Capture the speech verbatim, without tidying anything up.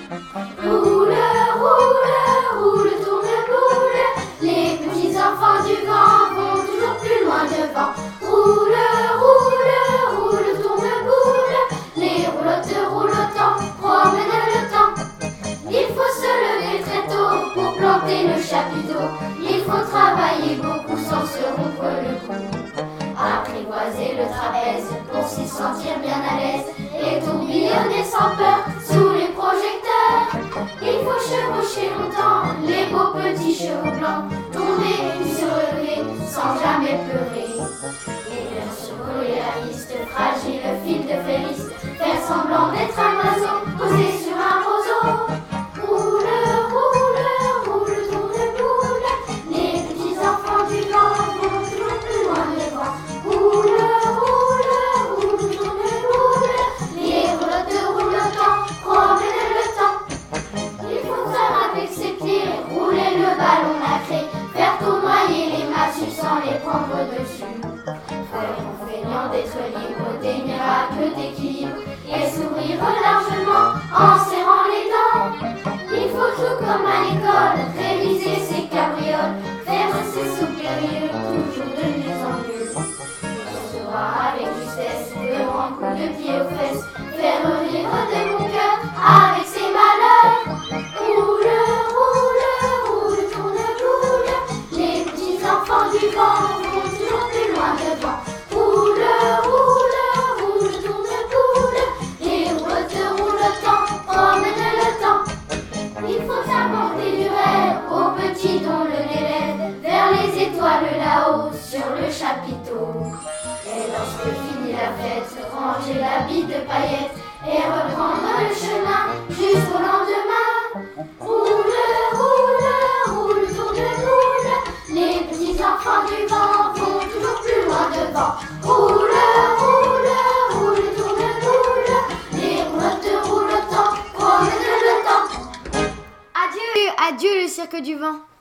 Roule, roule, roule, tourne boule. Les petits enfants du vent vont toujours plus loin devant. Roule, roule, roule, tourne boule. Les roulottes roulottants promènent le temps. Il faut se lever très tôt pour planter le chapiteau. Il faut travailler beaucoup sans se rompre le cou. Apprivoiser le trapèze pour s'y sentir bien à l'aise et tourbillonner sans peur sous les projecteurs. Il faut chevaucher longtemps les beaux petits chevaux blancs, tomber puis se relever sans jamais pleurer. Et bien secouer la liste fragile fil de Félix, faire semblant d'être un oiseau posé sur un roseau. Roule, roule, roule, tourne boule. Les petits enfants du vent vont toujours plus loin devant. Roule, roule, roule, tourne boule. Les roulottes roulottants promènent le temps. Il faut faire avec ses pieds, rouler le ballon nacré, faire tournoyer les massues sans les prendre dessus. Faire en feignant d'être libre des miracles d'équilibre et sourire largement en serrant les dents. Il faut tout comme à l'école, réviser ses cabrioles, faire ses sauts périlleux, toujours de mieux en mieux. Recevoir avec justesse de grands coups de pied aux fesses, faire rire de mon cœur avec ses malheurs. Roule, roule, roule, tourne boule. Les petits enfants du vent vont toujours plus loin devant. Roule, roule, roule, tourne boule. Les roulottes roulottants promènent le temps. Il faut aborder du rêve aux petits dont le nez lève vers les étoiles là-haut sur le chapiteau. Et lorsque finit la fête, ranger l'habit de paillettes et reprendre le chemin jusqu'au lendemain. Roule, roule, roule, tourne boule. Les petits enfants du vent vont toujours plus loin devant. Roule, roule, roule, tourne boule. Les roulottes roulottants promènent le temps. Adieu, adieu le cirque du vent.